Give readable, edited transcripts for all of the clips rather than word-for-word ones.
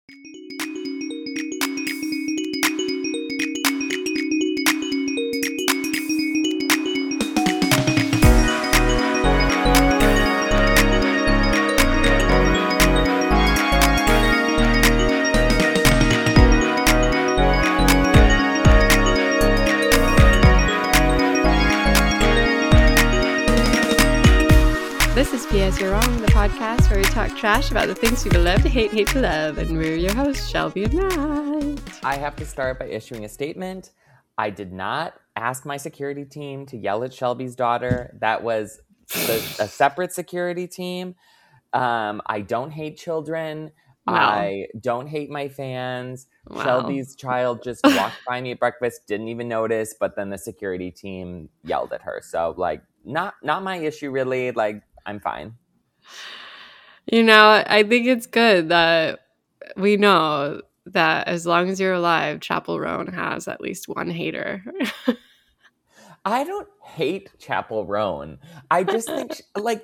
This is P.S. You're Wrong, the podcast where we talk trash about the things people love to hate, hate to love, and we're your hosts, Shelby and Matt. I have to start by issuing a statement. I did not ask my security team to yell at Shelby's daughter. That was a separate security team. I don't hate children. Wow. I don't hate my fans. Wow. Shelby's child just walked by me at breakfast, didn't even notice, but then the security team yelled at her. So, like, not my issue, really. Like, I'm fine. You know, I think it's good that we know that as long as you're alive, Chappell Roan has at least one hater. I don't hate Chappell Roan. I just think,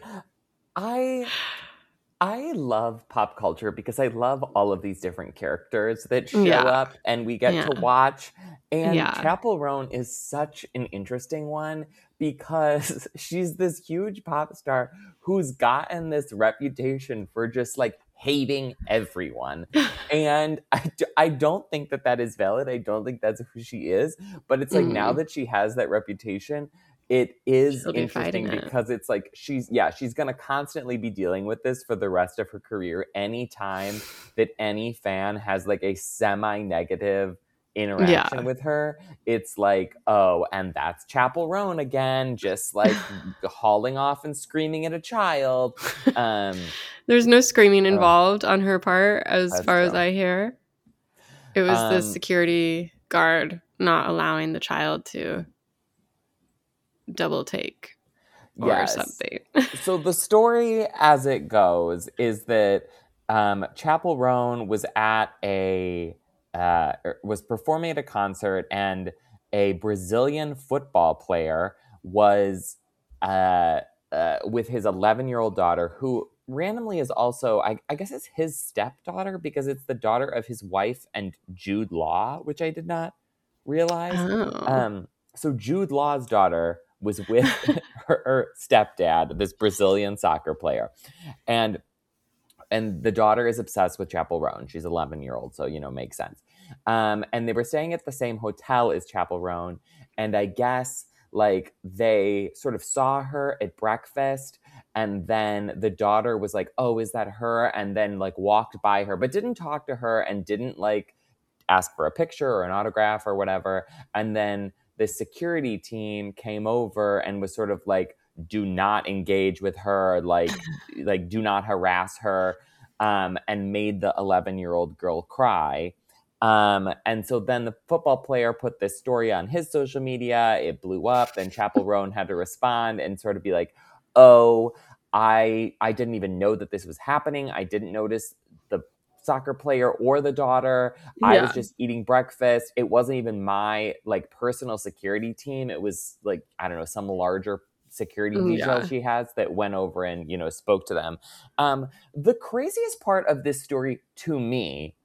I love pop culture because I love all of these different characters that show up and we get to watch. And Chappell Roan is such an interesting one because she's this huge pop star who's gotten this reputation for just like hating everyone. And I don't think that is valid. I don't think that's who she is. But it's like now that she has that reputation, it is interesting because it's like she's going to constantly be dealing with this for the rest of her career. Anytime that any fan has like a semi-negative interaction with her, it's like, oh, and that's Chappell Roan again, just like hauling off and screaming at a child. There's no screaming involved on her part, as far as I hear. It was the security guard not allowing the child to double take or something. So the story as it goes is that Chappell Roan was at was performing at a concert, and a Brazilian football player was with his 11-year-old daughter, who randomly is also, I guess it's his stepdaughter because it's the daughter of his wife and Jude Law, which I did not realize. So Jude Law's daughter was with her stepdad, this Brazilian soccer player. And the daughter is obsessed with Chappell Roan. She's 11-year-old, so, makes sense. And they were staying at the same hotel as Chappell Roan. And I guess, like, they sort of saw her at breakfast. And then the daughter was like, oh, is that her? And then, like, walked by her, but didn't talk to her and didn't, like, ask for a picture or an autograph or whatever. And then the security team came over and was sort of like, do not engage with her, like do not harass her, and made the 11-year-old girl cry. And so then the football player put this story on his social media. It blew up. Then Chappell Roan had to respond and sort of be like, oh, I didn't even know that this was happening. I didn't notice the soccer player or the daughter. I was just eating breakfast. It wasn't even my like personal security team. It was like, I don't know, some larger security detail she has that went over and, spoke to them. The craziest part of this story to me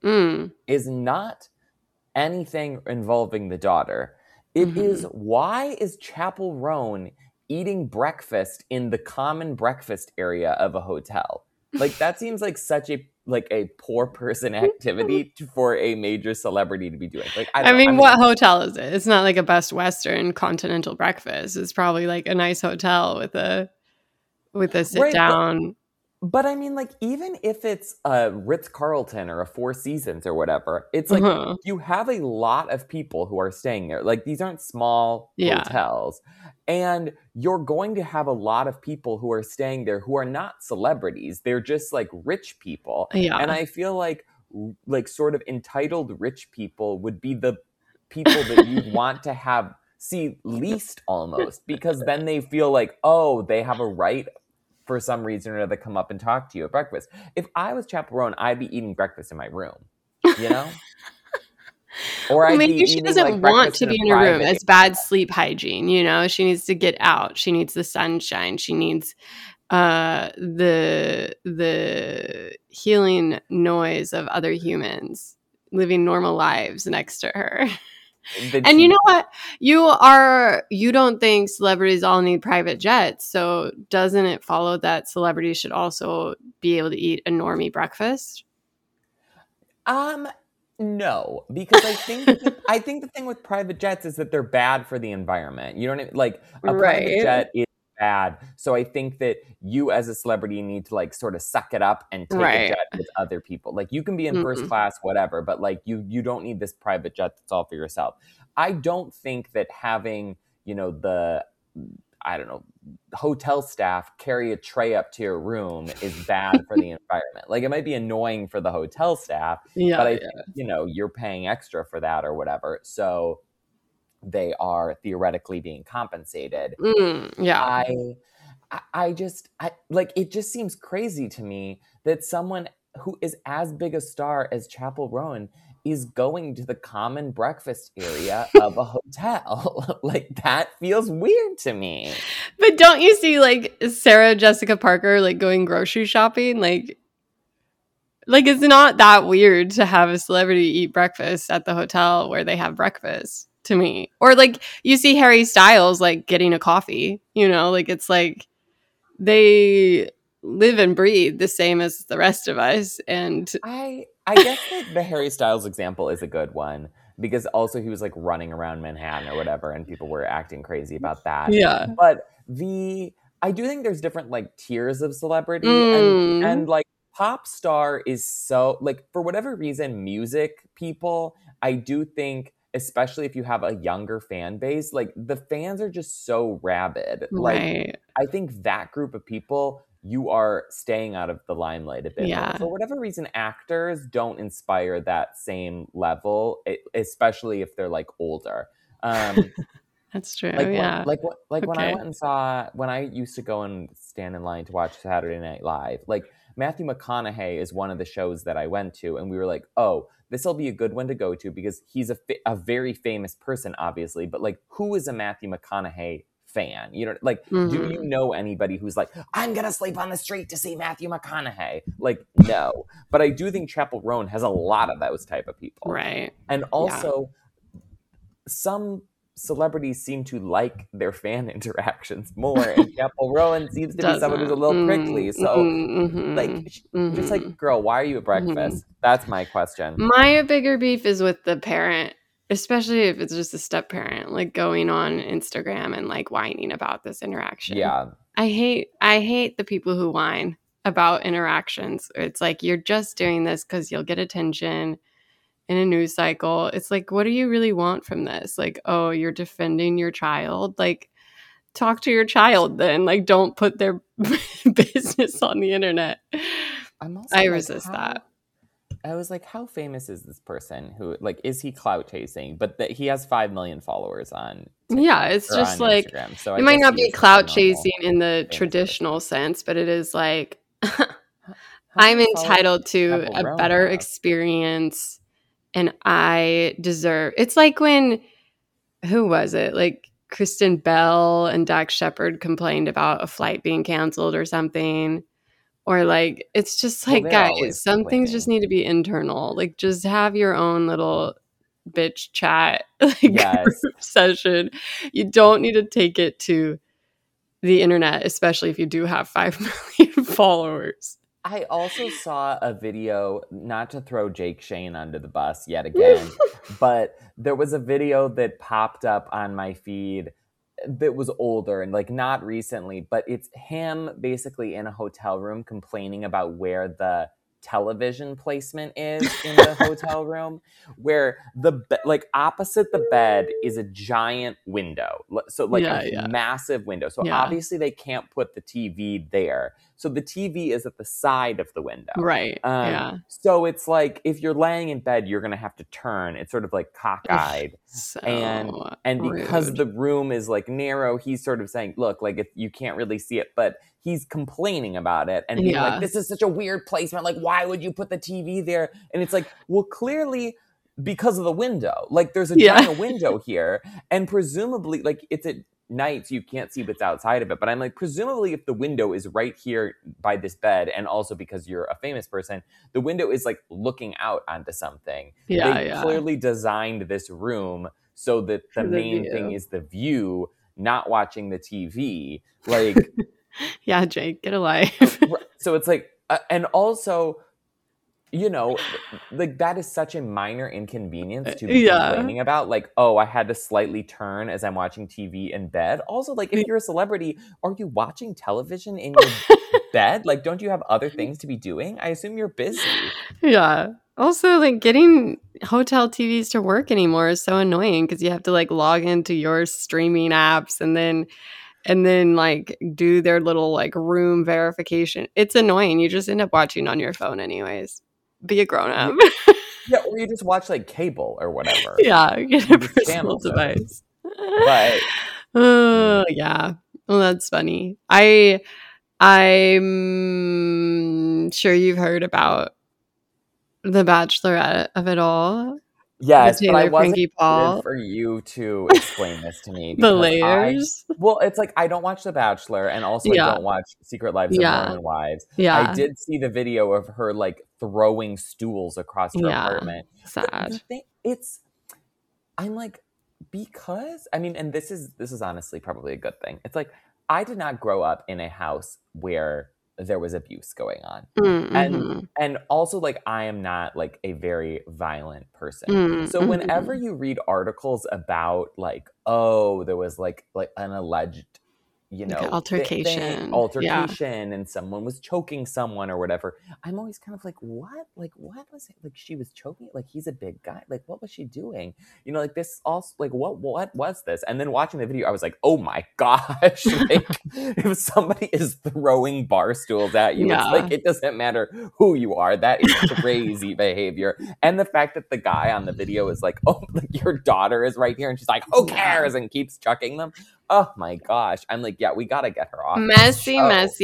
is not anything involving the daughter. It is, why is Chappell Roan eating breakfast in the common breakfast area of a hotel? Like, that seems like such a poor person activity for a major celebrity to be doing. Like, I mean, what hotel is it? It's not like a Best Western continental breakfast. It's probably like a nice hotel with a sit down. But I mean, like, even if it's a Ritz-Carlton or a Four Seasons or whatever, it's like you have a lot of people who are staying there. Like, these aren't small hotels. And you're going to have a lot of people who are staying there who are not celebrities. They're just, like, rich people. Yeah. And I feel like sort of entitled rich people would be the people that you want to see least almost. Because then they feel like, oh, they have a right for some reason or another come up and talk to you at breakfast. If I was Chappell Roan, I'd be eating breakfast in my room, Or maybe she doesn't want to be in her room. It's bad sleep hygiene, She needs to get out. She needs the sunshine. She needs the healing noise of other humans living normal lives next to her. And you know what? You don't think celebrities all need private jets. So doesn't it follow that celebrities should also be able to eat a normie breakfast? No, because I think the thing with private jets is that they're bad for the environment. You don't like a private jet is bad. So I think that you as a celebrity need to like sort of suck it up and take a jet with other people. Like you can be in first class, whatever, but like you don't need this private jet that's all for yourself. I don't think that having, the hotel staff carry a tray up to your room is bad for the environment. Like it might be annoying for the hotel staff, but I think, you're paying extra for that or whatever. So they are theoretically being compensated. I just it just seems crazy to me that someone who is as big a star as Chappell Roan is going to the common breakfast area of a hotel. Like that feels weird to me. But don't you see like Sarah Jessica Parker like going grocery shopping? Like it's not that weird to have a celebrity eat breakfast at the hotel where they have breakfast to me. Or like you see Harry Styles like getting a coffee, like it's like they live and breathe the same as the rest of us. And I guess that the Harry Styles example is a good one because also he was like running around Manhattan or whatever and people were acting crazy about that. Yeah. But I do think there's different like tiers of celebrity and like pop star is so like for whatever reason, music people, I do think especially if you have a younger fan base, like the fans are just so rabid. Like I think that group of people, you are staying out of the limelight a bit more. For whatever reason, actors don't inspire that same level, especially if they're like older. That's true. When I went and saw, when I used to go and stand in line to watch Saturday Night Live, like Matthew McConaughey is one of the shows that I went to, and we were like, oh, this will be a good one to go to because he's a very famous person, obviously. But like, who is a Matthew McConaughey fan? Do you know anybody who's like, I'm gonna sleep on the street to see Matthew McConaughey? Like, no. But I do think Chappell Roan has a lot of those type of people, right? And also, some celebrities seem to like their fan interactions more, and Chappell Roan seems to be someone who's a little prickly. So, just like, girl, why are you at breakfast? That's my question. My bigger beef is with the parent, especially if it's just a step parent, like going on Instagram and like whining about this interaction. Yeah, I hate the people who whine about interactions. It's like you're just doing this because you'll get attention in a news cycle. It's like, what do you really want from this? Like, oh, you're defending your child. Like, talk to your child then. Like, don't put their business on the internet. I resist that. I was like, how famous is this person? Who, like, is he clout chasing? But he has 5 million followers on TikTok, yeah, it's just like Instagram. So it might not be clout chasing in the traditional sense, but it is like I'm entitled to a better experience. And I deserve. It's like when, who was it? Like Kristen Bell and Dax Shepard complained about a flight being canceled or something. Or like, it's just like, guys, some things just need to be internal. Like, just have your own little bitch chat group session. You don't need to take it to the internet, especially if you do have 5 million followers. I also saw a video, not to throw Jake Shane under the bus yet again, but there was a video that popped up on my feed that was older and like not recently, but it's him basically in a hotel room complaining about where the television placement is in the hotel room, where like opposite the bed is a giant window, so like a massive window, so obviously they can't put the TV there, so the TV is at the side of the window, right? So it's like if you're laying in bed, you're gonna have to turn. It's sort of like cockeyed, and because the room is like narrow, he's sort of saying, look, like if you can't really see it, but he's complaining about it and being like, this is such a weird placement. Like, why would you put the TV there? And it's like, well, clearly because of the window. Like, there's a giant window here. And presumably, like, it's nights you can't see what's outside of it. But I'm like, presumably if the window is right here by this bed, and also because you're a famous person, the window is like looking out onto something. They clearly designed this room so that the main thing is the view, not watching the TV. Like, yeah, Jake, get a life. So it's like, and also, you know, like that is such a minor inconvenience to be complaining about. Like, oh, I had to slightly turn as I'm watching TV in bed. Also, like, if you're a celebrity, are you watching television in your bed? Like, don't you have other things to be doing? I assume you're busy. Yeah. Also, like, getting hotel TVs to work anymore is so annoying because you have to like log into your streaming apps and then like do their little like room verification. It's annoying. You just end up watching on your phone anyways. Be a grown up. Yeah, or you just watch like cable or whatever. Yeah, get a personal device. But yeah. Well, that's funny. I'm sure you've heard about The Bachelorette of it all. Yes, but I wasn't excited for you to explain this to me. The layers? Well, it's like I don't watch The Bachelor, and also I don't watch Secret Lives of Mormon Wives. I did see the video of her like throwing stools across her apartment. Sad. I'm like, because I mean, and this is honestly probably a good thing. It's like I did not grow up in a house where there was abuse going on. And also like I am not like a very violent person. So whenever you read articles about like, oh, there was like an alleged, you know, like altercation and someone was choking someone or whatever, I'm always kind of like, what was it? Like she was choking, like he's a big guy, like what was she doing? You know, like this also, like what was this? And then watching the video I was like, oh my gosh, like if somebody is throwing bar stools at you, it's like it doesn't matter who you are, that is crazy behavior. And the fact that the guy on the video is like, oh, like your daughter is right here, and she's like, who cares, and keeps chucking them. Oh my gosh. I'm like, yeah, we got to get her off. Messy.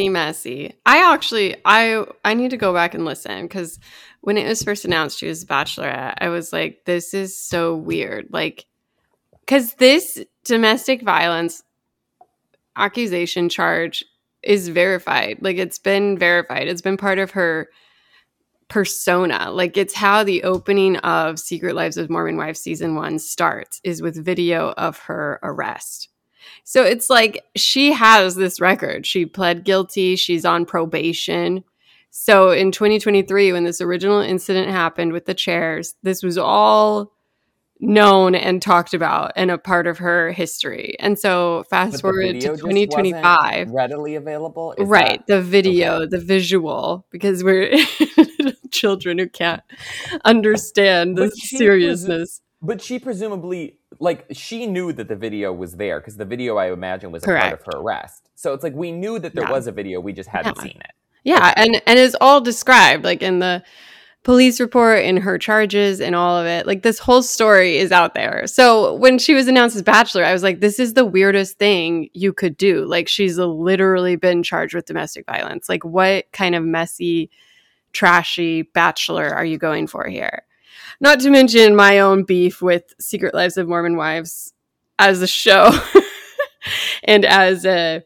I need to go back and listen because when it was first announced she was a Bachelorette, I was like, this is so weird. Like, because this domestic violence accusation charge is verified. Like, it's been verified. It's been part of her persona. Like, it's how the opening of Secret Lives of Mormon Wives season 1 starts, is with video of her arrest. So it's like she has this record. She pled guilty. She's on probation. So in 2023, when this original incident happened with the chairs, this was all known and talked about and a part of her history. And so fast forward to 2025. Readily available? Right. The video, the visual, because we're children who can't understand the seriousness. But she presumably, like, she knew that the video was there because the video, I imagine, was a part of her arrest. So it's like we knew that there was a video, we just hadn't seen it. Yeah, and it's all described, like, in the police report, in her charges, and all of it. Like, this whole story is out there. So when she was announced as Bachelor, I was like, this is the weirdest thing you could do. Like, she's literally been charged with domestic violence. Like, what kind of messy, trashy Bachelor are you going for here? Not to mention my own beef with Secret Lives of Mormon Wives as a show and as a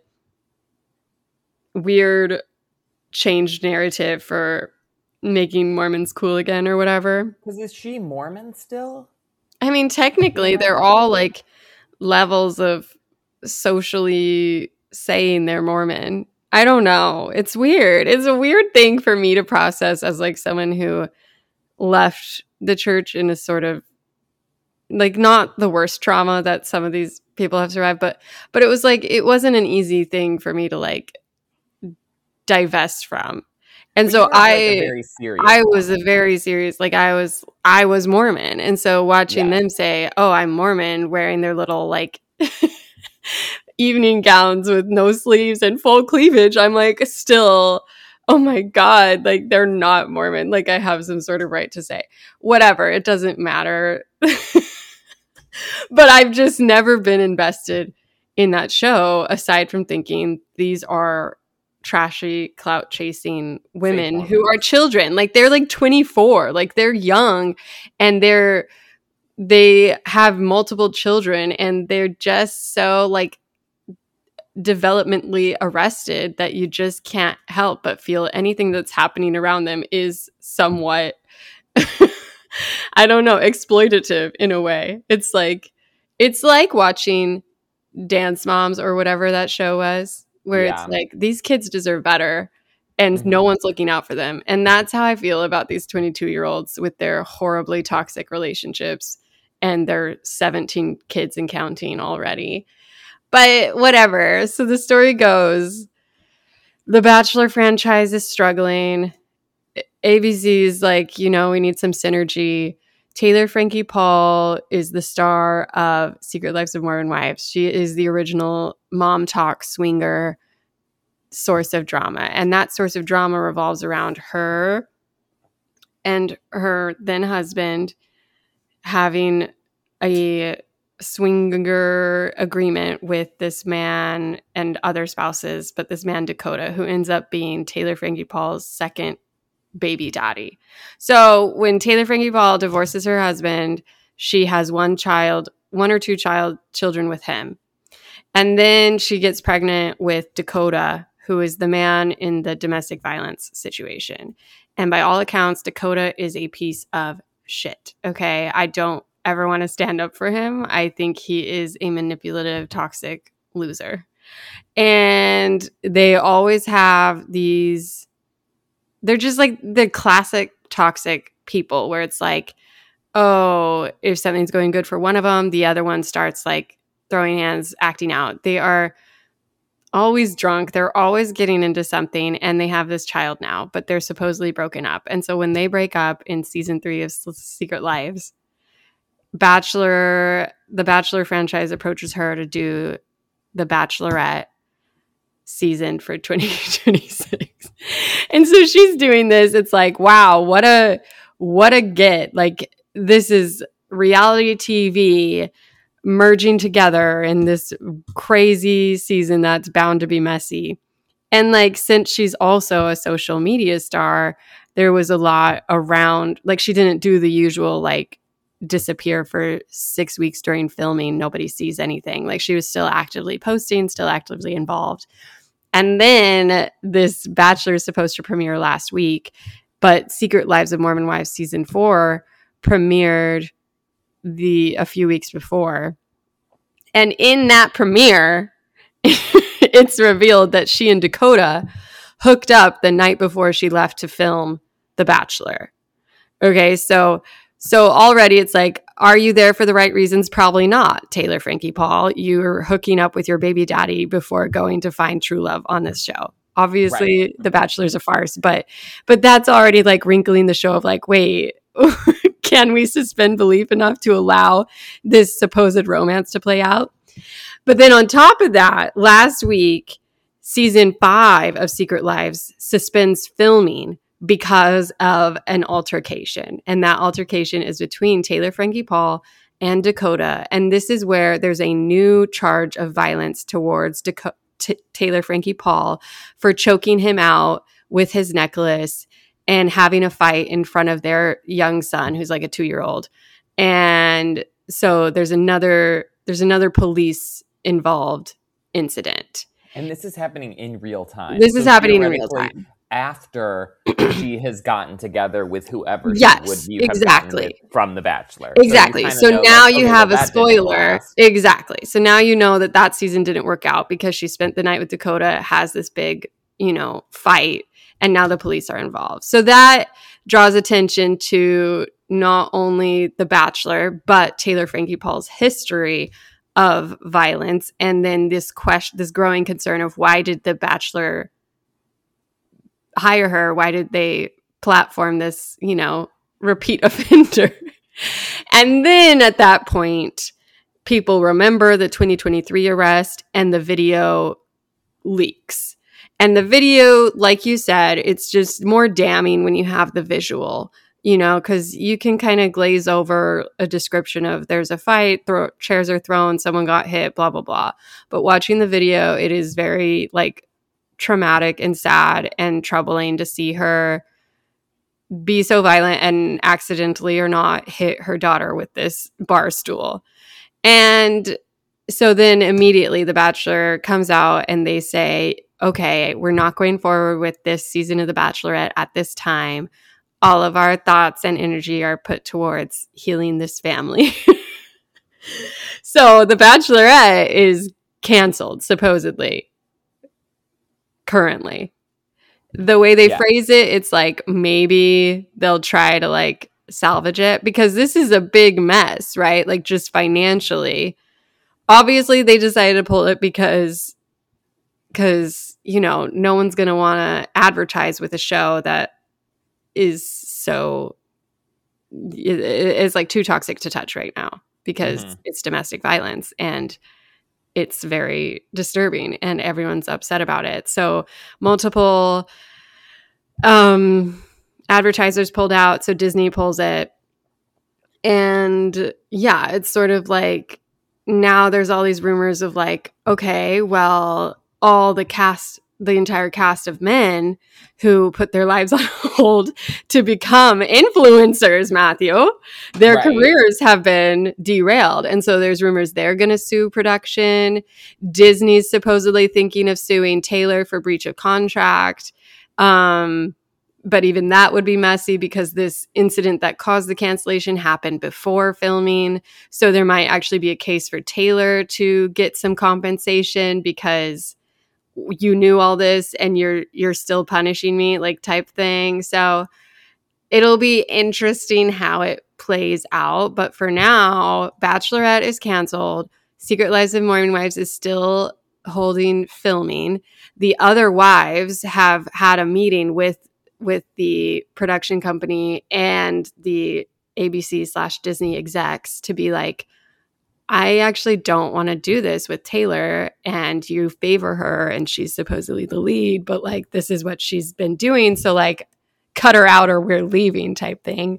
weird changed narrative for making Mormons cool again or whatever. Because is she Mormon still? I mean, technically, they're all like levels of socially saying they're Mormon. I don't know. It's weird. It's a weird thing for me to process as like someone who left the church in a sort of like not the worst trauma that some of these people have survived, but it was like it wasn't an easy thing for me to like divest from. And so I was a very serious, like I was Mormon. And so watching them say, oh, I'm Mormon, wearing their little like evening gowns with no sleeves and full cleavage, I'm like, still, oh my God, like they're not Mormon. Like I have some sort of right to say whatever. It doesn't matter. But I've just never been invested in that show aside from thinking these are trashy, clout chasing women who are children. Like they're like 24, like they're young and they have multiple children and they're just so like developmentally arrested that you just can't help but feel anything that's happening around them is somewhat, I don't know, exploitative in a way. It's like watching Dance Moms or whatever that show was, where it's like, these kids deserve better and no one's looking out for them. And that's how I feel about these 22-year-olds with their horribly toxic relationships and their 17 kids and counting already. But whatever. So the story goes, the Bachelor franchise is struggling. ABC's like, we need some synergy. Taylor Frankie Paul is the star of Secret Lives of Mormon Wives. She is the original mom talk swinger source of drama. And that source of drama revolves around her and her then husband having a swinger agreement with this man and other spouses, but this man, Dakota, who ends up being Taylor Frankie Paul's second baby daddy. So when Taylor Frankie Paul divorces her husband, she has one or two children with him. And then she gets pregnant with Dakota, who is the man in the domestic violence situation. And by all accounts, Dakota is a piece of shit. Okay. I don't ever want to stand up for him. I think he is a manipulative, toxic loser. And they always have these, they're just like the classic toxic people where it's like, oh, if something's going good for one of them, the other one starts like throwing hands, acting out. They are always drunk. They're always getting into something, and they have this child now, but they're supposedly broken up. And so when they break up in season 3 of Secret Lives, the Bachelor franchise approaches her to do the Bachelorette season for 2026. And so she's doing this. It's like, wow, what a get. Like, this is reality TV merging together in this crazy season that's bound to be messy. And like, since she's also a social media star, there was a lot around, like, she didn't do the usual like disappear for 6 weeks during filming, nobody sees anything. Like, she was still actively posting, still actively involved. And then this Bachelor is supposed to premiere last week, but Secret Lives of Mormon Wives season 4 premiered a few weeks before. And in that premiere, it's revealed that she and Dakota hooked up the night before she left to film The Bachelor. Okay, so already it's like, are you there for the right reasons? Probably not, Taylor Frankie Paul. You're hooking up with your baby daddy before going to find true love on this show. Obviously, right. The Bachelor's a farce, but that's already like wrinkling the show of like, wait, can we suspend belief enough to allow this supposed romance to play out? But then on top of that, last week, season 5 of Secret Lives suspends filming because of an altercation. And that altercation is between Taylor Frankie Paul and Dakota. And this is where there's a new charge of violence towards Taylor Frankie Paul for choking him out with his necklace and having a fight in front of their young son, who's like a 2-year-old. And so there's another police involved incident. And this is happening in real time. This is happening in real time. After she has gotten together with whoever yes, she would you exactly. have gotten with from The Bachelor. Exactly. So now you have a spoiler. Exactly. So now you know that season didn't work out because she spent the night with Dakota, has this big, fight, and now the police are involved. So that draws attention to not only The Bachelor, but Taylor Frankie Paul's history of violence. And then this growing concern of, why did The Bachelor hire her? Why did they platform this, repeat offender? And then at that point, people remember the 2023 arrest, and the video leaks. And the video, like you said, it's just more damning when you have the visual, because you can kind of glaze over a description of there's a fight, chairs are thrown, someone got hit, blah, blah, blah. But watching the video, it is very like traumatic and sad and troubling to see her be so violent and accidentally or not hit her daughter with this bar stool. And so then immediately The Bachelor comes out and they say, okay, we're not going forward with this season of The Bachelorette at this time. All of our thoughts and energy are put towards healing this family. So The Bachelorette is canceled, supposedly, currently. The way they phrase it, it's like maybe they'll try to like salvage it because this is a big mess, right? Like just financially. Obviously, they decided to pull it because you know, no one's going to want to advertise with a show that is so it's like too toxic to touch right now because it's domestic violence and it's very disturbing and everyone's upset about it. So multiple advertisers pulled out, so Disney pulls it. And yeah, it's sort of like now there's all these rumors of like, okay, well, all the entire cast of men who put their lives on hold to become influencers, Matthew, their careers have been derailed. And so there's rumors they're going to sue production. Disney's supposedly thinking of suing Taylor for breach of contract. But even that would be messy because this incident that caused the cancellation happened before filming. So there might actually be a case for Taylor to get some compensation because you knew all this and you're still punishing me, like type thing. So it'll be interesting how it plays out. But for now, Bachelorette is canceled. Secret Lives of Mormon Wives is still holding filming. The other wives have had a meeting with the production company and the ABC/Disney execs to be like, I actually don't want to do this with Taylor and you favor her and she's supposedly the lead, but like this is what she's been doing. So like cut her out or we're leaving type thing.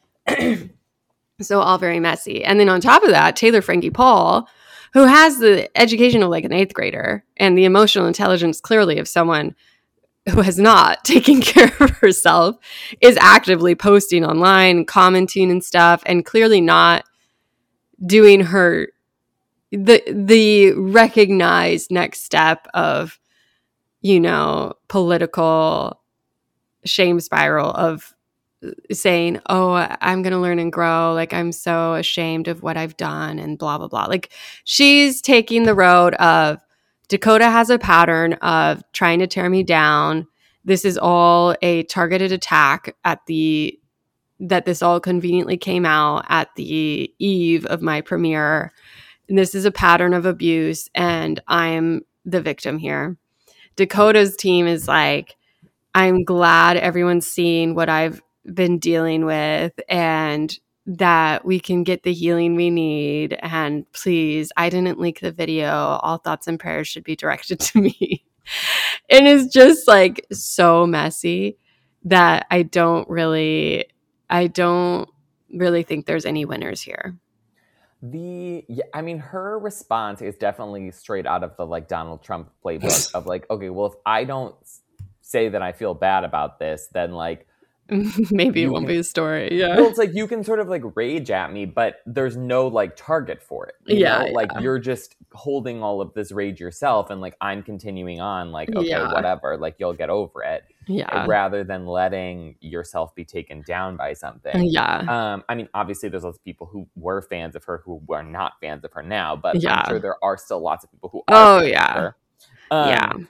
So all very messy. And then on top of that, Taylor Frankie Paul, who has the education of like an 8th grader and the emotional intelligence clearly of someone who has not taken care of herself, is actively posting online, commenting and stuff, and clearly not doing her the recognized next step of, you know, political shame spiral of saying, oh, I'm going to learn and grow. Like, I'm so ashamed of what I've done and blah, blah, blah. Like, she's taking the road of Dakota has a pattern of trying to tear me down. This is all a targeted attack that this all conveniently came out at the eve of my premiere. And this is a pattern of abuse and I'm the victim here. Dakota's team is like, I'm glad everyone's seeing what I've been dealing with and that we can get the healing we need. And please, I didn't leak the video. All thoughts and prayers should be directed to me. And it's just like so messy that I don't really think there's any winners here. I mean, her response is definitely straight out of the like Donald Trump playbook of like, okay, well, if I don't say that I feel bad about this, then like maybe it won't be a story. Yeah. Well, it's like you can sort of like rage at me, but there's no like target for it. You know? Like you're just holding all of this rage yourself and like I'm continuing on like, okay, whatever, like you'll get over it. Yeah. Rather than letting yourself be taken down by something. Yeah. I mean, obviously there's lots of people who were fans of her who are not fans of her now, but I'm sure there are still lots of people who are fans of her.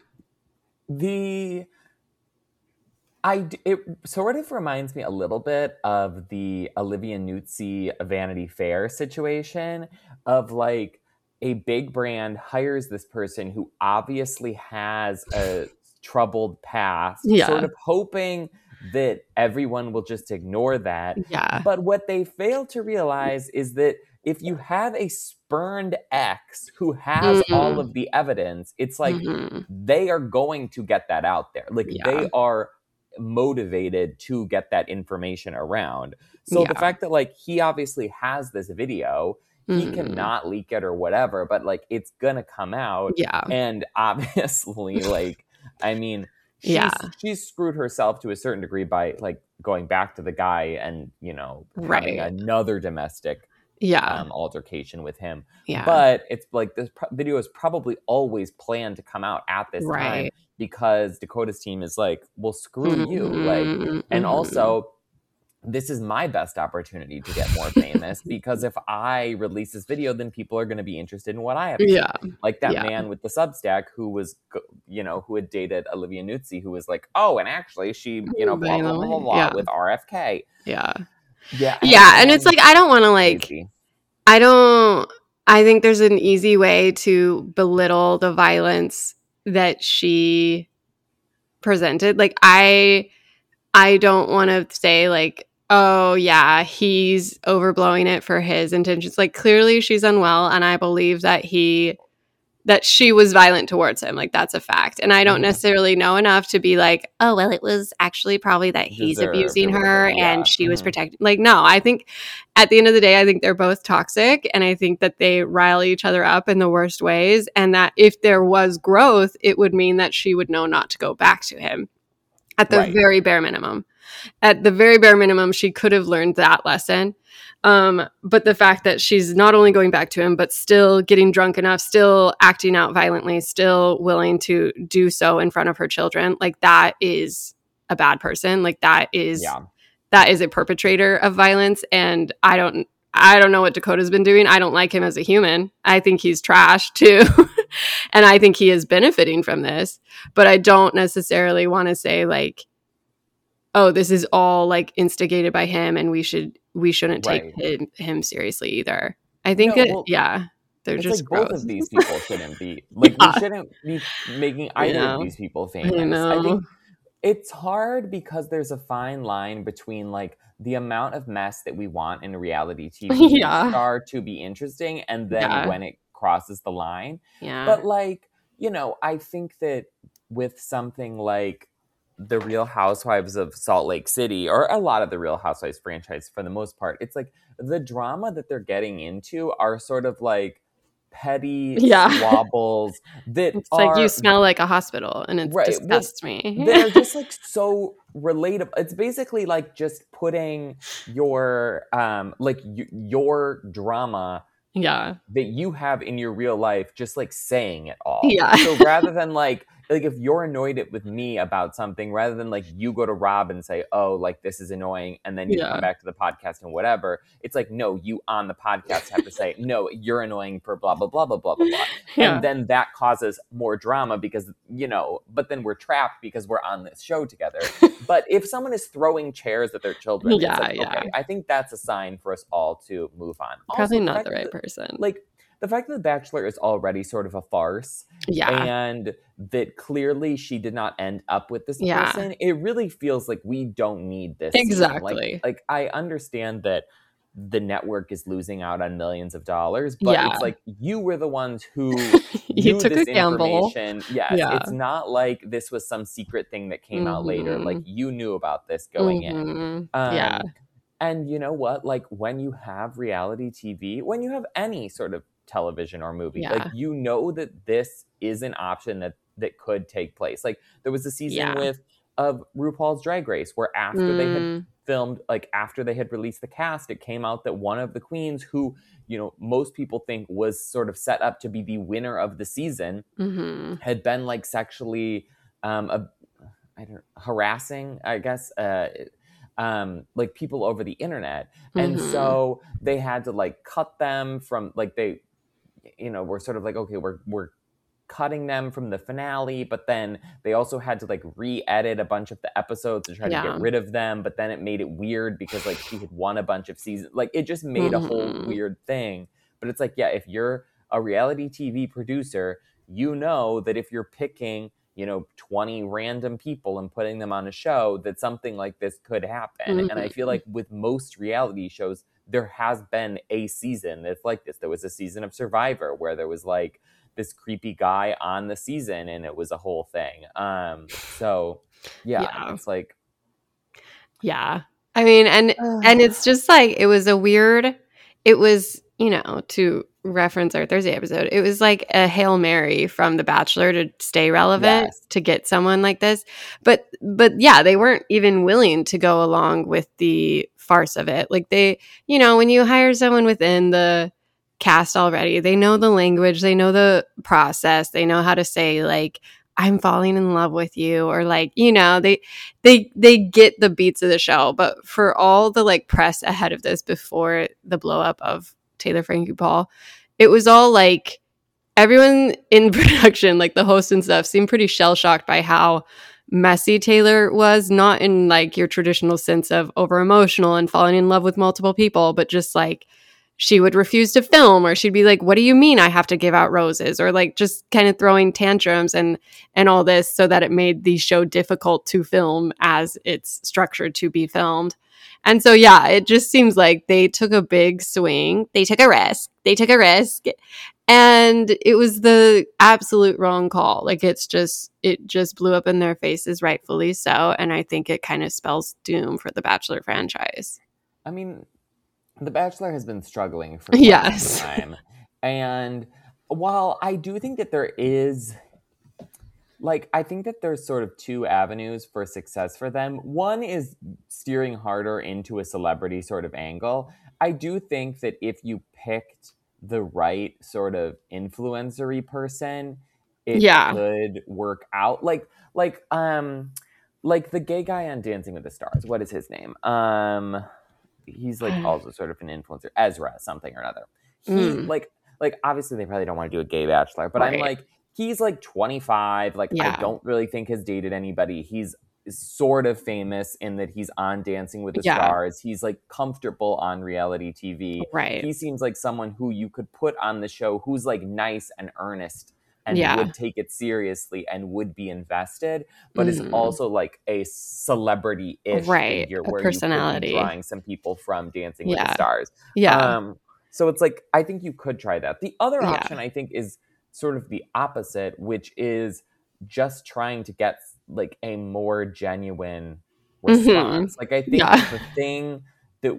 It sort of reminds me a little bit of the Olivia Nuzzi Vanity Fair situation of like a big brand hires this person who obviously has a troubled past, sort of hoping that everyone will just ignore that. Yeah. But what they fail to realize is that if you have a spurned ex who has all of the evidence, it's like they are going to get that out there. Like they are motivated to get that information around. So the fact that like he obviously has this video, he cannot leak it or whatever, but like it's gonna come out. And obviously like, I mean, she's screwed herself to a certain degree by like going back to the guy and, you know, having another domestic altercation with him. Yeah. But it's like this video is probably always planned to come out at this time because Dakota's team is like, well, screw you. Like, and also, this is my best opportunity to get more famous because if I release this video, then people are going to be interested in what I have to say. Like that man with the Substack who was, who had dated Olivia Nuzzi, who was like, oh, and actually she, blah, blah, blah, blah, blah, with RFK. Yeah. And it's like, I don't want to like, crazy. I think there's an easy way to belittle the violence that she presented. Like, I don't want to say like, oh yeah, he's overblowing it for his intentions. Like, clearly she's unwell, and I believe that she was violent towards him. Like, that's a fact. And I don't necessarily know enough to be like, oh, well, it was actually probably that he's abusing her and she was protected. Like, no, I think at the end of the day, I think they're both toxic. And I think that they rile each other up in the worst ways. And that if there was growth, it would mean that she would know not to go back to him at the very bare minimum. At the very bare minimum, she could have learned that lesson. But the fact that she's not only going back to him, but still getting drunk enough, still acting out violently, still willing to do so in front of her children, like that is a bad person. Like that is a perpetrator of violence. And I don't know what Dakota's been doing. I don't like him as a human. I think he's trash too. And I think he is benefiting from this, but I don't necessarily want to say like, oh, this is all like instigated by him and we shouldn't take him seriously either. I think they're just like gross. Both of these people shouldn't be like we shouldn't be making either of these people famous. I think it's hard because there's a fine line between like the amount of mess that we want in a reality TV star to be interesting and then when it crosses the line. But like, I think that with something like the Real Housewives of Salt Lake City, or a lot of the Real Housewives franchise for the most part, it's like the drama that they're getting into are sort of like petty squabbles that it's like you smell like a hospital and it disgusts me. They're just like so relatable. It's basically like just putting your your drama that you have in your real life, just like saying it all. So rather than like if you're annoyed with me about something, rather than like you go to Rob and say, oh, like this is annoying, and then you come back to the podcast and whatever, it's like, no, you on the podcast have to say, no, you're annoying for blah, blah, blah, blah, blah, blah, blah. And then that causes more drama because, but then we're trapped because we're on this show together. But if someone is throwing chairs at their children, it's like, okay, I think that's a sign for us all to move on. Probably also, not the right person. Like, the fact that The Bachelor is already sort of a farce and that clearly she did not end up with this person, it really feels like we don't need this. Exactly. Like I understand that the network is losing out on millions of dollars, but it's like you were the ones who you took this information. It's not like this was some secret thing that came out later. Like you knew about this going in. And you know what? Like when you have reality TV, when you have any sort of television or movie, like that this is an option that could take place. Like there was a season of RuPaul's Drag Race where after they had filmed, like after they had released the cast, it came out that one of the queens who, most people think was sort of set up to be the winner of the season had been like sexually harassing, I guess, like people over the internet. And so they had to like cut them from like they we're sort of like, okay, we're cutting them from the finale, but then they also had to like re-edit a bunch of the episodes to try to get rid of them, but then it made it weird because like she had won a bunch of seasons. Like it just made a whole weird thing. But it's like, if you're a reality TV producer, that if you're picking 20 random people and putting them on a show, that something like this could happen. And I feel like with most reality shows, there has been a season that's like this. There was a season of Survivor where there was like this creepy guy on the season and it was a whole thing. It's like, I mean, and it's just like, it was you know, to reference our Thursday episode, it was like a Hail Mary from The Bachelor to stay relevant, to get someone like this. But yeah, they weren't even willing to go along with the farce of it. Like they, you know, when you hire someone within the cast already, they know the language, they know the process, they know how to say like, I'm falling in love with you, or like, you know, they get the beats of the show. But for all the like press ahead of this before the blow up of Taylor Frankie Paul, it was all like everyone in production, like the host and stuff, seemed pretty shell shocked by how messy Taylor was, not in like your traditional sense of over emotional and falling in love with multiple people, but just like she would refuse to film, or she'd be like, what do you mean I have to give out roses, or like just kind of throwing tantrums and all this, so that it made the show difficult to film as it's structured to be filmed. And so, yeah, it just seems like they took a big swing. They took a risk. And it was the absolute wrong call. Like it just blew up in their faces, rightfully so. And I think it kind of spells doom for the Bachelor franchise. I mean, The Bachelor has been struggling for quite some time. And while I do think that there is, like, I think that there's sort of two avenues for success for them. One is steering harder into a celebrity sort of angle. I do think that if you picked the right sort of influencer-y person, it could work out. Like the gay guy on Dancing with the Stars. What is his name? He's like also sort of an influencer, Ezra something or another. He like obviously they probably don't want to do a gay bachelor, but I'm like, he's like 25. Like I don't really think has dated anybody. He's sort of famous in that he's on Dancing with the Stars. He's like comfortable on reality TV. Right. He seems like someone who you could put on the show who's like nice and earnest and would take it seriously and would be invested, but is also like a celebrity-ish figure where personality. You could be drawing some people from Dancing with the Stars. So it's like, I think you could try that. The other option I think is sort of the opposite, which is just trying to get like a more genuine response. Like I think the thing that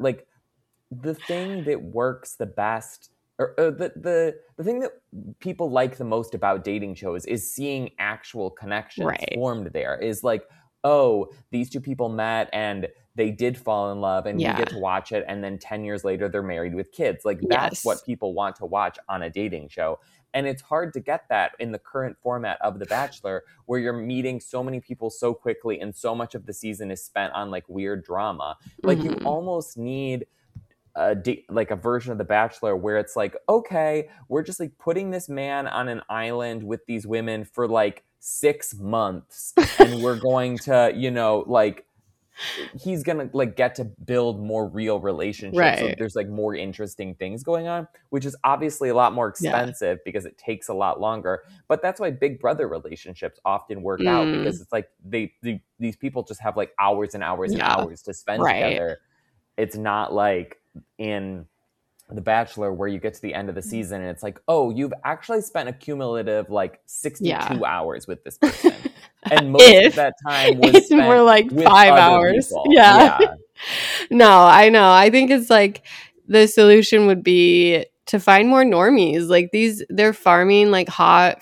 works the best, or the thing that people like the most about dating shows is seeing actual connections formed there. Is like, oh, these two people met and they did fall in love, and we get to watch it, and then 10 years later they're married with kids. Like that's what people want to watch on a dating show. And it's hard to get that in the current format of The Bachelor, where you're meeting so many people so quickly and so much of the season is spent on like weird drama. Like you almost need a version of The Bachelor where it's like, okay, we're just like putting this man on an island with these women for like 6 months, and we're going to, you know, like he's gonna like get to build more real relationships. So there's like more interesting things going on, which is obviously a lot more expensive because it takes a lot longer. But that's why Big Brother relationships often work out, because it's like these people just have like hours and hours and hours to spend together. It's not like in The Bachelor where you get to the end of the season and it's like, oh, you've actually spent a cumulative like 62 hours with this person. And most of that time was spent more like with 5 hours. People. No, I know. I think it's like the solution would be to find more normies. Like they're farming like hot,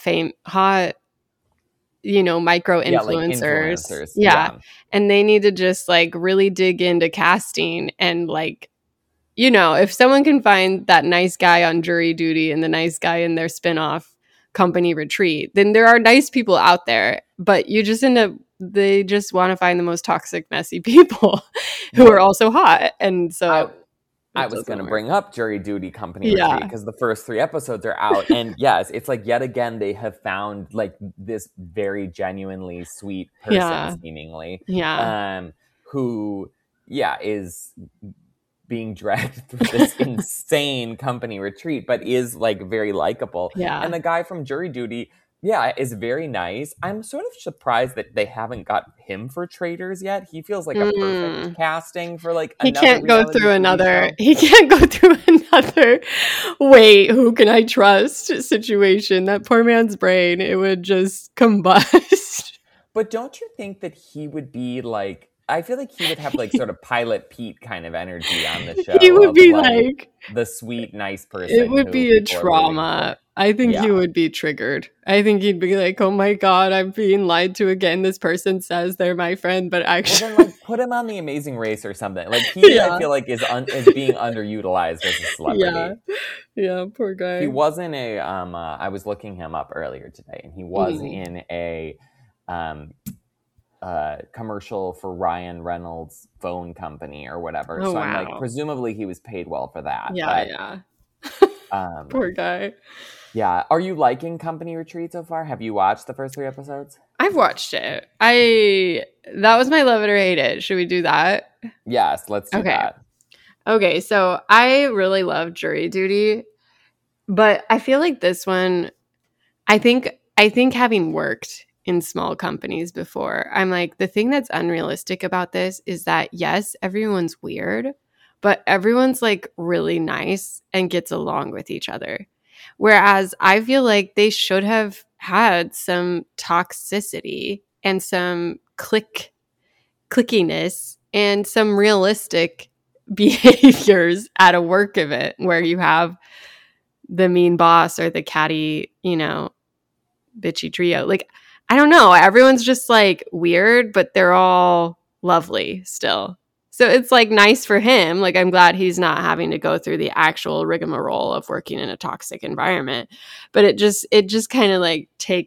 you know, micro influencers. Like influencers. And they need to just like really dig into casting, and like, you know, if someone can find that nice guy on Jury Duty and the nice guy in their spinoff Company Retreat, then there are nice people out there, but you just they just want to find the most toxic, messy people who are also hot. And so I was going to bring up Jury Duty Company Retreat because the first 3 episodes are out. And yes, it's like yet again, they have found like this very genuinely sweet person seemingly, who is being dragged through this insane Company Retreat, but is like very likable. And the guy from Jury Duty, is very nice. I'm sort of surprised that they haven't got him for Traitors yet. He feels like a perfect casting for like he can't go through another wait, who can I trust situation. That poor man's brain, it would just combust. But don't you think that he would be like, I feel like he would have like sort of Pilot Pete kind of energy on the show. He would be like the sweet, nice person. It would be a trauma. I think he would be triggered. I think he'd be like, "Oh my god, I'm being lied to again. This person says they're my friend, but actually, well, then, like, put him on The Amazing Race or something. Like he, I feel like is being underutilized as a celebrity. Yeah, poor guy. He was in a. I was looking him up earlier today, and he was in a commercial for Ryan Reynolds' phone company or whatever. Oh, so wow. I'm like, presumably he was paid well for that. Yeah. Poor guy. Yeah. Are you liking Company Retreat so far? Have you watched the first 3 episodes? I've watched it. That was my love it or hate it. Should we do that? Yes, let's do that. Okay, so I really love Jury Duty, but I feel like this one, I think having worked in small companies before, I'm like, the thing that's unrealistic about this is that, yes, everyone's weird, but everyone's like really nice and gets along with each other. Whereas I feel like they should have had some toxicity and some clickiness and some realistic behaviors at a work event where you have the mean boss or the catty, bitchy trio. Like, I don't know. Everyone's just like weird, but they're all lovely still. So it's like nice for him. Like, I'm glad he's not having to go through the actual rigmarole of working in a toxic environment. But it just kind of like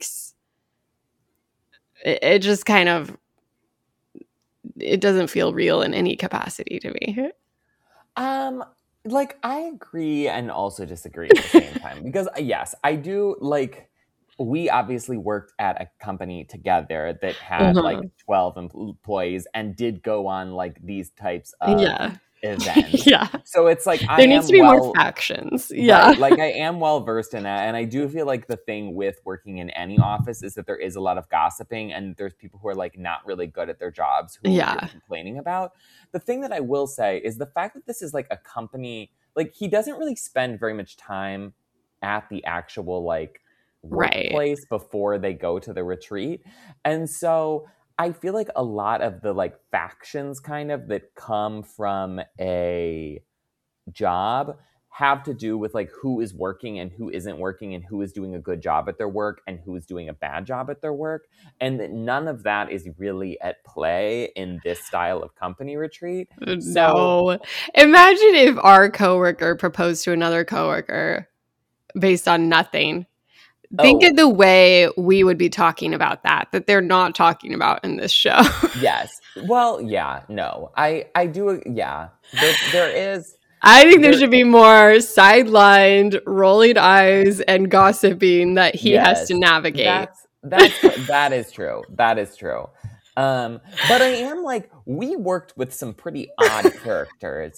it just kind of, it doesn't feel real in any capacity to me. Like, I agree and also disagree at the same time. Because, yes, I do, like, we obviously worked at a company together that had, like, 12 employees and did go on, like, these types of events. So it's like, there needs to be more factions. Right, like, I am well-versed in that. And I do feel like the thing with working in any office is that there is a lot of gossiping and there's people who are, like, not really good at their jobs who you're complaining about. The thing that I will say is the fact that this is like a company, like he doesn't really spend very much time at the actual like workplace before they go to the retreat. And so I feel like a lot of the like factions kind of that come from a job have to do with like who is working and who isn't working and who is doing a good job at their work and who is doing a bad job at their work. And that none of that is really at play in this style of company retreat. No. Imagine if our coworker proposed to another coworker based on nothing. Think of the way we would be talking about that they're not talking about in this show. Yes. Well, yeah, no. I do, yeah. There is... I think there should be more sidelined, rolling eyes, and gossiping that he has to navigate. That is true. That is true. But I am like, we worked with some pretty odd characters.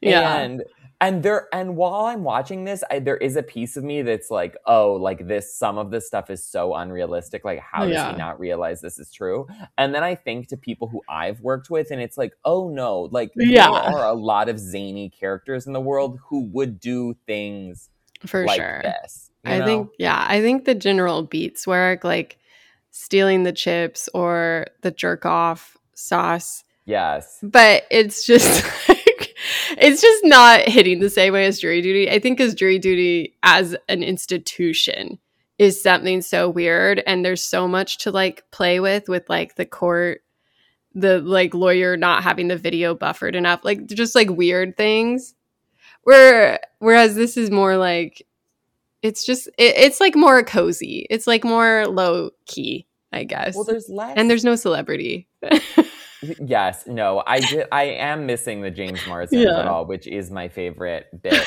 And while I'm watching this, there is a piece of me that's like, oh, like some of this stuff is so unrealistic. Like, how does he not realize this is true? And then I think to people who I've worked with, and it's like, oh no, like there are a lot of zany characters in the world who would do things for like sure. This. I think the general beats work, like stealing the chips or the jerk off sauce. Yes. But it's just it's just not hitting the same way as Jury Duty. I think because Jury Duty as an institution is something so weird and there's so much to like play with like the court, the like lawyer not having the video buffered enough, like just like weird things. Whereas this is more like, it's just, it's like more cozy. It's like more low key, I guess. Well, there's less. And there's no celebrity. Yes, no, I am missing the James Marsden of it all, which is my favorite bit.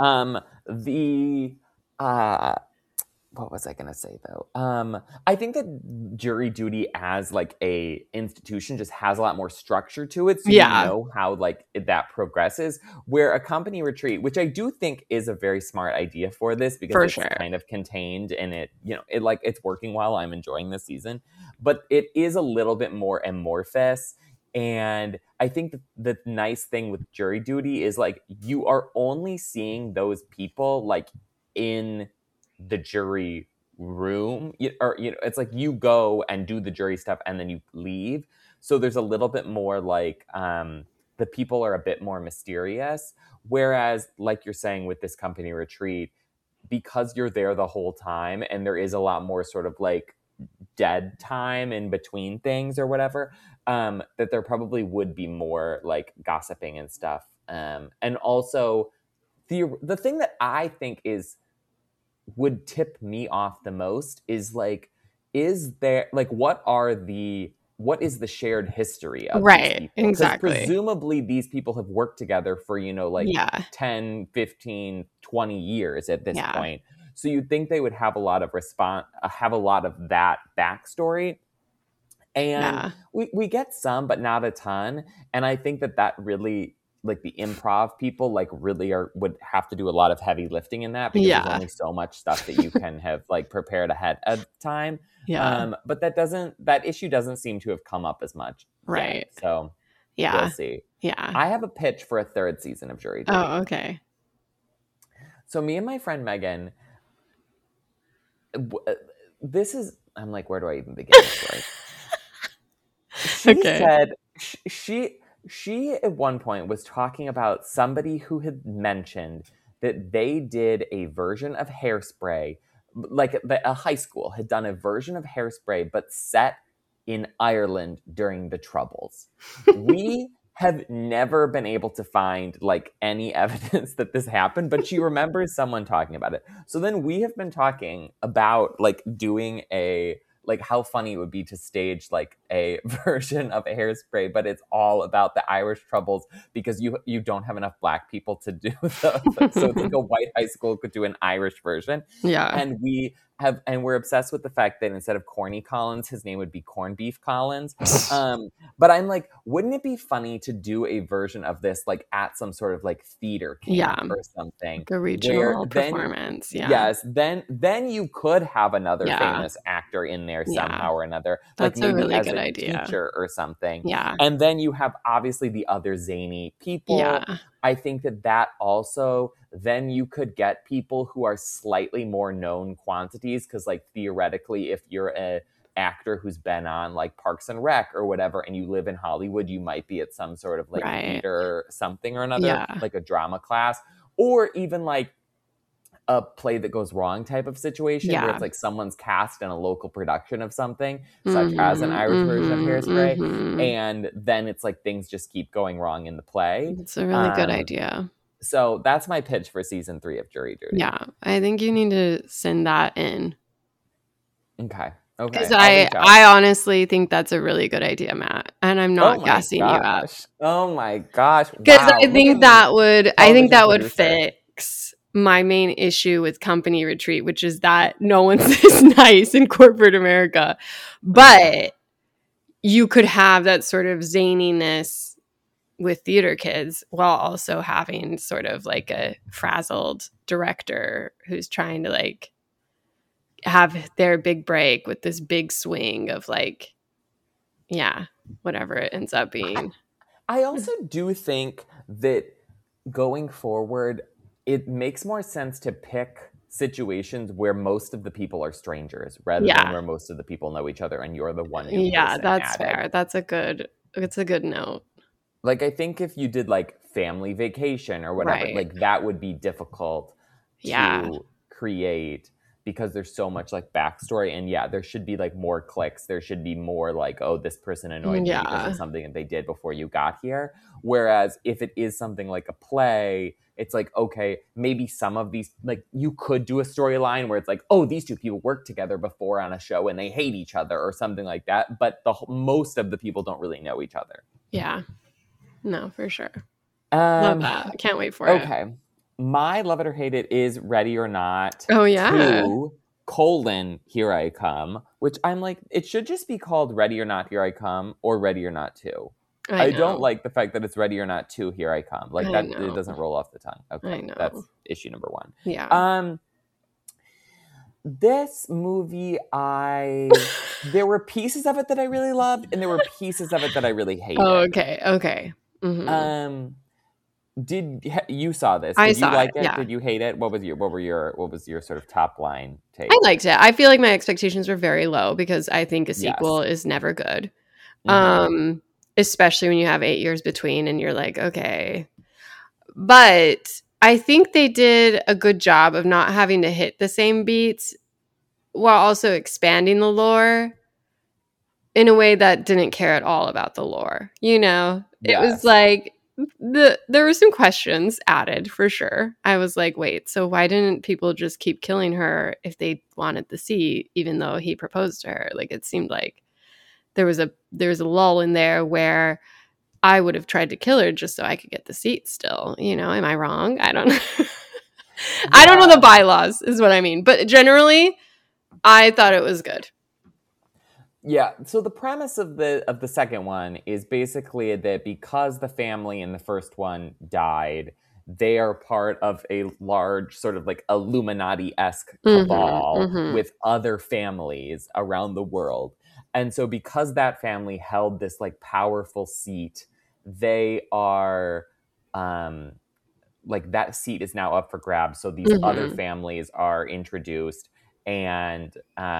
What was I gonna say though? I think that Jury Duty as like a institution just has a lot more structure to it, so you know how like that progresses. Where a company retreat, which I do think is a very smart idea for this, because it's kind of contained and it it's working well. I'm enjoying this season, but it is a little bit more amorphous. And I think the nice thing with Jury Duty is like you are only seeing those people like in the jury room, or it's like you go and do the jury stuff and then you leave. So there's a little bit more like the the people are a bit more mysterious. Whereas, like you're saying with this company retreat, because you're there the whole time and there is a lot more sort of like dead time in between things or whatever, that there probably would be more like gossiping and stuff. And also the thing that I think would tip me off the most is like, is there like, what is the shared history of these people? Exactly. Because presumably these people have worked together for, 10, 15, 20 years at this point. So you'd think they would have a lot of have a lot of that backstory. And we get some, but not a ton. And I think that really, like the improv people, like really would have to do a lot of heavy lifting in that, because there's only so much stuff that you can have like prepared ahead of time. But that issue doesn't seem to have come up as much. Right. Yet, so we'll see. Yeah. I have a pitch for a third season of Jury Duty. Oh, okay. So me and my friend Megan, I'm like, where do I even begin this story? She said she at one point was talking about somebody who had mentioned that they did a version of Hairspray, like a high school had done a version of Hairspray, but set in Ireland during the Troubles. We have never been able to find like any evidence that this happened, but she remembers someone talking about it. So then we have been talking about like doing like how funny it would be to stage like a version of Hairspray, but it's all about the Irish Troubles, because you don't have enough Black people to do so it's like a white high school could do an Irish version. And we're obsessed with the fact that instead of Corny Collins, his name would be Corned Beef Collins. But I'm like, wouldn't it be funny to do a version of this like at some sort of like theater camp or something, like a regional performance? Yes, then you could have another famous actor in there somehow or another. That's like maybe a really as good a idea. Teacher or something. And then you have obviously the other zany people. I think that also, then you could get people who are slightly more known quantities, because like theoretically, if you're an actor who's been on like Parks and Rec or whatever, and you live in Hollywood, you might be at some sort of like theater something or another, like a drama class, or even like a play that goes wrong type of situation where it's like someone's cast in a local production of something, such as an Irish version of Hairspray, and then it's like things just keep going wrong in the play. It's a really good idea. So that's my pitch for season 3 of Jury Duty. Yeah, I think you need to send that in. Okay. Because I honestly think that's a really good idea, Matt, and I'm not gassing you up. Oh my gosh! Because I think that would fix my main issue with Company Retreat, which is that no one's this nice in corporate America. But you could have that sort of zaniness with theater kids while also having sort of like a frazzled director who's trying to like have their big break with this big swing of like, whatever it ends up being. I also do think that going forward, it makes more sense to pick situations where most of the people are strangers rather than where most of the people know each other and you're the one new person that's added. fair. It's a good note. Like, I think if you did like Family Vacation or whatever, like that would be difficult to create, because there's so much like backstory, and there should be like more clicks. There should be more like, oh, this person annoyed me because of something that they did before you got here. Whereas if it is something like a play, it's like, okay, maybe some of these, like you could do a storyline where it's like, oh, these two people worked together before on a show and they hate each other or something like that. But most of the people don't really know each other. Yeah. No, for sure. Love that. I can't wait for it. Okay. My love it or hate it is Ready or Not. Oh, yeah. 2, Here I Come, which I'm like, it should just be called Ready or Not, Here I Come, or Ready or Not 2. I don't like the fact that it's Ready or Not 2, Here I Come. Like that, it doesn't roll off the tongue. Okay, that's issue number 1. Yeah. This movie, there were pieces of it that I really loved, and there were pieces of it that I really hated. Oh, okay. Mm-hmm. You saw this? I did saw you like it? it? Did you hate it? What was your sort of top line take? I liked it. I feel like my expectations were very low because I think a sequel is never good. Mm-hmm. especially when you have 8 years between and you're like, okay. But I think they did a good job of not having to hit the same beats while also expanding the lore in a way that didn't care at all about the lore. You know, it was like there were some questions added for sure. I was like, wait, so why didn't people just keep killing her if they wanted the seat, even though he proposed to her? Like, it seemed like there was a lull in there where I would have tried to kill her just so I could get the seat still. You know, am I wrong? I don't know. I don't know the bylaws is what I mean. But generally, I thought it was good. Yeah, so the premise of the second one is basically that because the family in the first one died, they are part of a large sort of like Illuminati-esque cabal with other families around the world. And so because that family held this like powerful seat, they are like that seat is now up for grabs. So these other families are introduced, and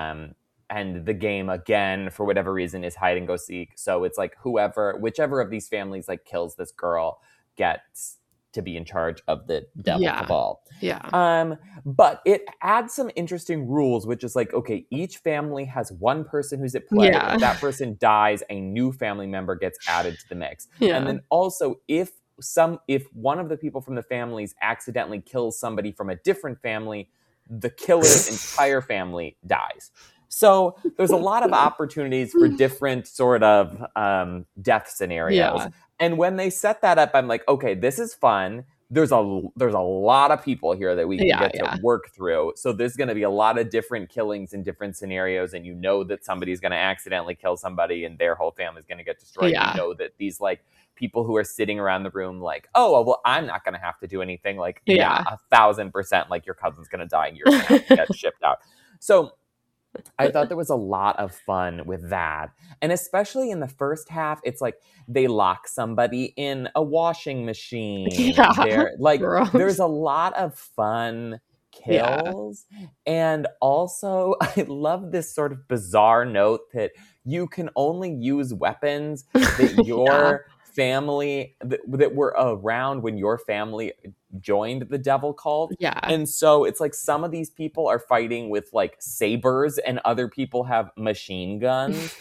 the game again, for whatever reason, is hide and go seek. So it's like whichever of these families like kills this girl gets to be in charge of the devil cabal. Yeah. But it adds some interesting rules, which is like, okay, each family has one person who's at play. Yeah. If that person dies, a new family member gets added to the mix. Yeah. And then also if one of the people from the families accidentally kills somebody from a different family, the killer's entire family dies. So there's a lot of opportunities for different sort of death scenarios. Yeah. And when they set that up, I'm like, okay, this is fun. There's a lot of people here that we can get to work through. So there's going to be a lot of different killings in different scenarios. And you know that somebody's going to accidentally kill somebody and their whole family's going to get destroyed. Yeah. You know that these like people who are sitting around the room like, oh, well, I'm not going to have to do anything. Like, 1,000%, like your cousin's going to die and you're going to have to get shipped out. So I thought there was a lot of fun with that. And especially in the first half, it's like they lock somebody in a washing machine. Yeah. There's a lot of fun kills. Yeah. And also, I love this sort of bizarre note that you can only use weapons that your family that were around when your family joined the devil cult. Yeah. And so it's like some of these people are fighting with like sabers and other people have machine guns.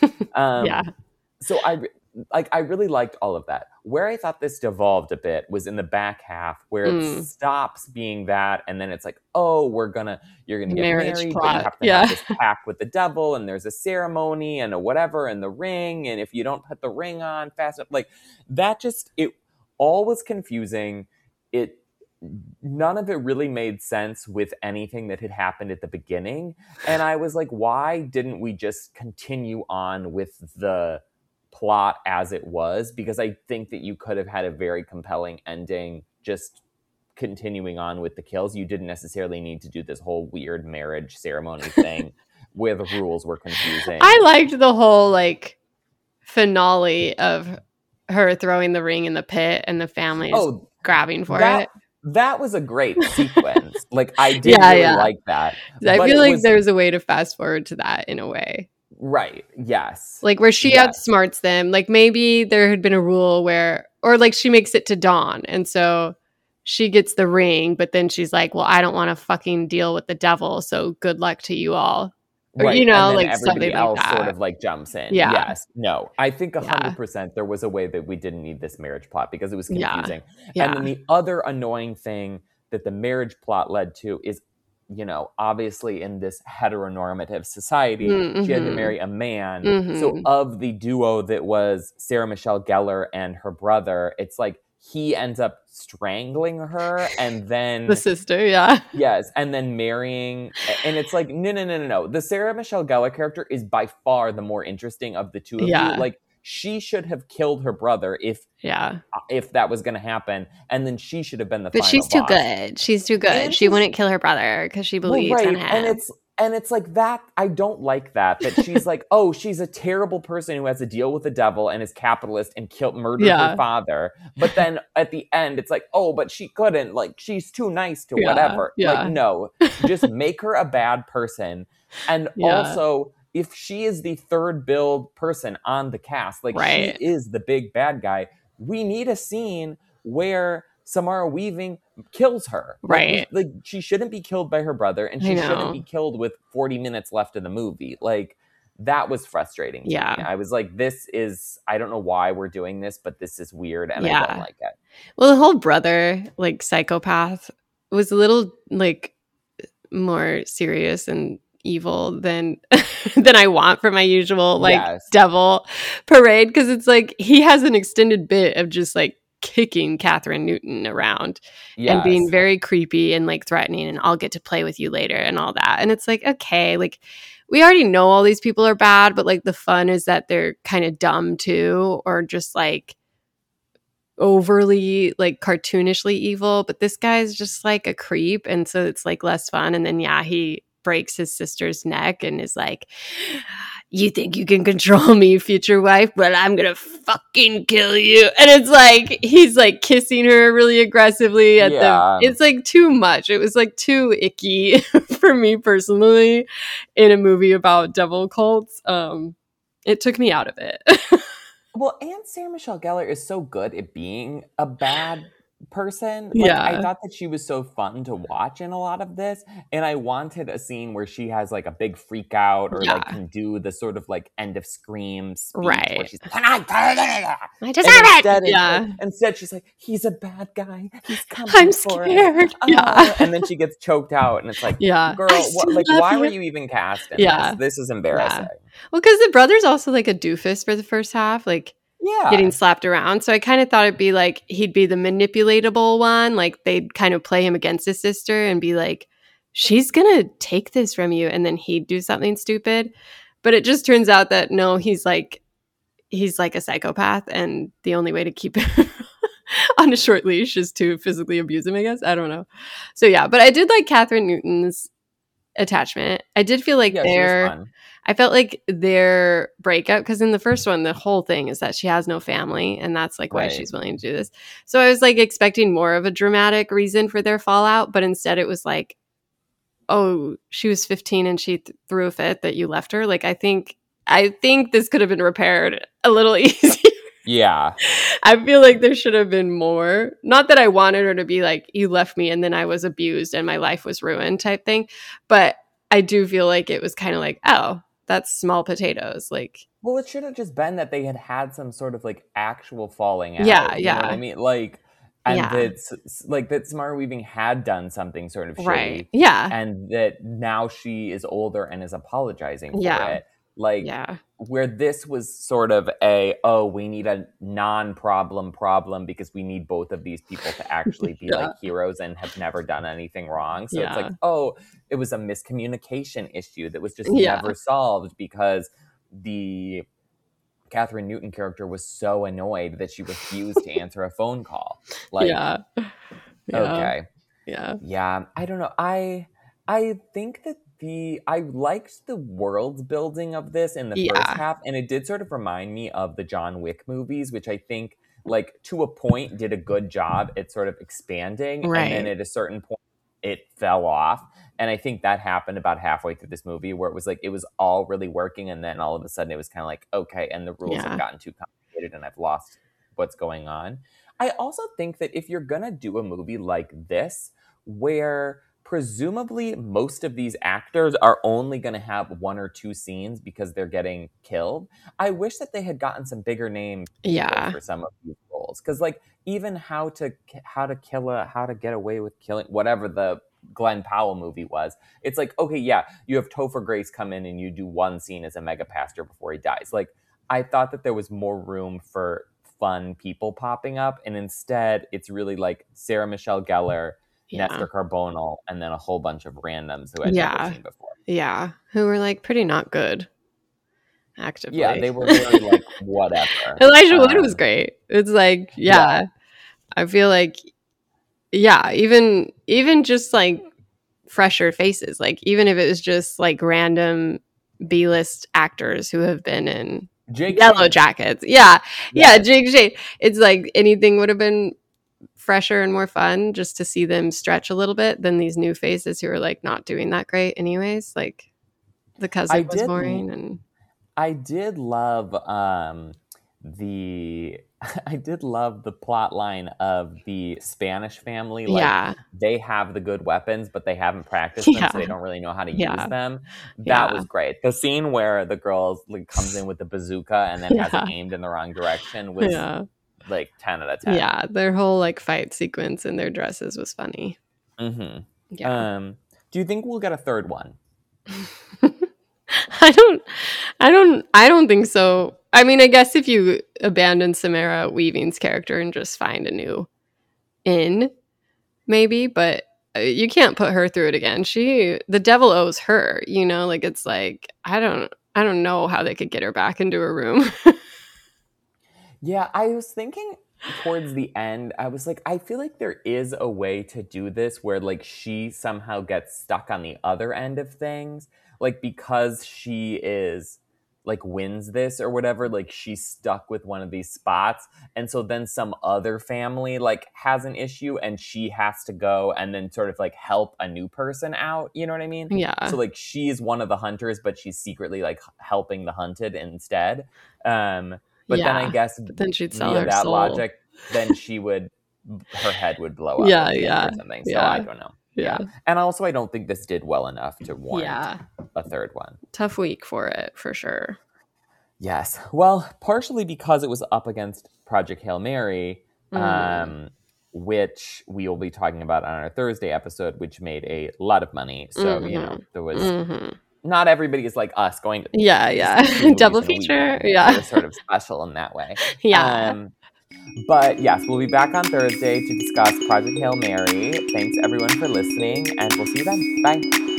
So I really liked all of that. Where I thought this devolved a bit was in the back half where it stops being that, and then it's like, oh, you're gonna get married, plot. But you have to have this pact with the devil, and there's a ceremony and a whatever, and the ring, and if you don't put the ring on fast enough, like that it all was confusing. None of it really made sense with anything that had happened at the beginning. And I was like, why didn't we just continue on with the plot as it was? Because I think that you could have had a very compelling ending just continuing on with the kills. You didn't necessarily need to do this whole weird marriage ceremony thing where the rules were confusing. I liked the whole like finale of her throwing the ring in the pit and the family grabbing for it. That was a great sequence. Like, I did really like that. I feel like there's a way to fast forward to that in a way. Right. Yes. Like, where she outsmarts them. Like, maybe there had been a rule where, or like she makes it to Dawn. And so she gets the ring, but then she's like, well, I don't want to fucking deal with the devil. So good luck to you all. Or, right. You know, like everybody else like that. Sort of like jumps in. Yeah. Yes. No, I think 100% there was a way that we didn't need this marriage plot because it was confusing. Yeah. And then the other annoying thing that the marriage plot led to is, you know, obviously in this heteronormative society, she had to marry a man. So of the duo that was Sarah Michelle Gellar and her brother, it's like he ends up strangling her and then the sister, yes, and then marrying, and it's like no. The Sarah Michelle Gellar character is by far the more interesting of the two of you. Like, she should have killed her brother if that was going to happen, and then she should have been the final she's too boss. Good. She's too good. She wouldn't kill her brother because she believes in him. And it's like that. I don't like that she's like, oh, she's a terrible person who has to deal with the devil and is capitalist and murdered her father. But then at the end, it's like, oh, but she couldn't. Like, she's too nice to whatever. Yeah. Like, no, just make her a bad person. And also, if she is the third build person on the cast, like Right. she is the big bad guy, we need a scene where Samara Weaving kills her. Right. Like she shouldn't be killed by her brother, and she shouldn't be killed with 40 minutes left of the movie. Like, that was frustrating to me. I was like, I don't know why we're doing this, but this is weird, and I don't like it. Well, the whole brother, like, psychopath was a little, like, more serious and evil than I want for my usual, like, devil parade, because it's like he has an extended bit of just, like, kicking Kathryn Newton around and being very creepy and, like, threatening, and I'll get to play with you later and all that. And it's like, okay, like, we already know all these people are bad, but, like, the fun is that they're kind of dumb too, or just, like, overly, like, cartoonishly evil. But this guy's just like a creep, and so it's like less fun. And then he breaks his sister's neck and is like, you think you can control me, future wife? Well, I'm gonna fucking kill you. And it's like he's like kissing her really aggressively at it's like too much. It was like too icky for me personally in a movie about devil cults. It took me out of it. Well, and Sarah Michelle Gellar is so good at being a bad person. Like, I thought that she was so fun to watch in a lot of this, and I wanted a scene where she has like a big freak out, or like can do the sort of like end of Scream speech where she's like, I deserve it. Instead she's like, he's a bad guy, he's coming, I'm scared. And then she gets choked out, and it's like, girl, why were you even cast in this? This is embarrassing. Well, because the brother's also like a doofus for the first half, like getting slapped around. So I kind of thought it'd be like he'd be the manipulatable one. Like they'd kind of play him against his sister and be like, she's going to take this from you. And then he'd do something stupid. But it just turns out that no, he's like a psychopath. And the only way to keep him on a short leash is to physically abuse him, I guess. I don't know. So yeah, but I did like Kathryn Newton's attachment. I did feel like I felt like their breakup, because in the first one, the whole thing is that she has no family, and that's like why she's willing to do this. So I was like expecting more of a dramatic reason for their fallout, but instead it was like, oh, she was 15 and she threw a fit that you left her. Like, I think this could have been repaired a little easier. Yeah. I feel like there should have been more. Not that I wanted her to be like, you left me and then I was abused and my life was ruined type thing. But I do feel like it was kind of like, oh, that's small potatoes. Like, well, it should have just been that they had some sort of like actual falling out. You know what I mean? Like, and that Samara Weaving had done something sort of shitty. And that now she is older and is apologizing for it. Like, where this was sort of we need a non-problem because we need both of these people to actually be like heroes and have never done anything wrong. So it's like, it was a miscommunication issue that was just never solved because the Kathryn Newton character was so annoyed that she refused to answer a phone call. Like, okay. Yeah. I don't know. I think that I liked the world building of this in the first half, and it did sort of remind me of the John Wick movies, which I think, like, to a point, did a good job at sort of expanding, and then at a certain point, it fell off. And I think that happened about halfway through this movie, where it was like, it was all really working, and then all of a sudden it was kind of like, okay, and the rules have gotten too complicated, and I've lost what's going on. I also think that if you're gonna do a movie like this, where presumably most of these actors are only going to have one or two scenes because they're getting killed, I wish that they had gotten some bigger name for some of these roles. Because like, even how to get away with killing, whatever the Glenn Powell movie was, it's like, okay, you have Topher Grace come in and you do one scene as a mega pastor before he dies. Like, I thought that there was more room for fun people popping up, and instead it's really like Sarah Michelle Gellar, Nestor Carbonell, and then a whole bunch of randoms who I'd never seen before. Yeah, who were like pretty not good actively. Yeah, they were really like whatever. Elijah Wood was great. It's like, I feel like, even just like fresher faces, like even if it was just like random B-list actors who have been in Yellow Jackets. Jake Shane. It's like anything would have been fresher and more fun just to see them stretch a little bit than these new faces who are like not doing that great anyways. Like, the cousin was born. And I did love I did love the plot line of the Spanish family. Like, they have the good weapons, but they haven't practiced them, so they don't really know how to use them. That was great. The scene where the girl like comes in with the bazooka and then has it aimed in the wrong direction was like 10 out of 10. Yeah, their whole like fight sequence in their dresses was funny. Mm-hmm. Yeah. Do you think we'll get a third one? I don't think so. I mean, I guess if you abandon Samara Weaving's character and just find a new maybe, but you can't put her through it again. The devil owes her, you know, like it's like I don't know how they could get her back into a room. Yeah, I was thinking towards the end, I was like, I feel like there is a way to do this where like she somehow gets stuck on the other end of things. Like, because she is like wins this or whatever, like she's stuck with one of these spots. And so then some other family like has an issue and she has to go and then sort of like help a new person out. You know what I mean? Yeah. So like she's one of the hunters, but she's secretly like helping the hunted instead. But then I guess then she'd sell her that soul. logic, then her head would blow up. Or something. So I don't know. Yeah. And also I don't think this did well enough to warrant a third one. Tough week for it, for sure. Yes. Well, partially because it was up against Project Hail Mary, which we will be talking about on our Thursday episode, which made a lot of money. So, you know, there was... Not everybody is like us going to double feature. Yeah, we're sort of special in that way. But yes, we'll be back on Thursday to discuss Project Hail Mary. Thanks everyone for listening, and we'll see you then. Bye.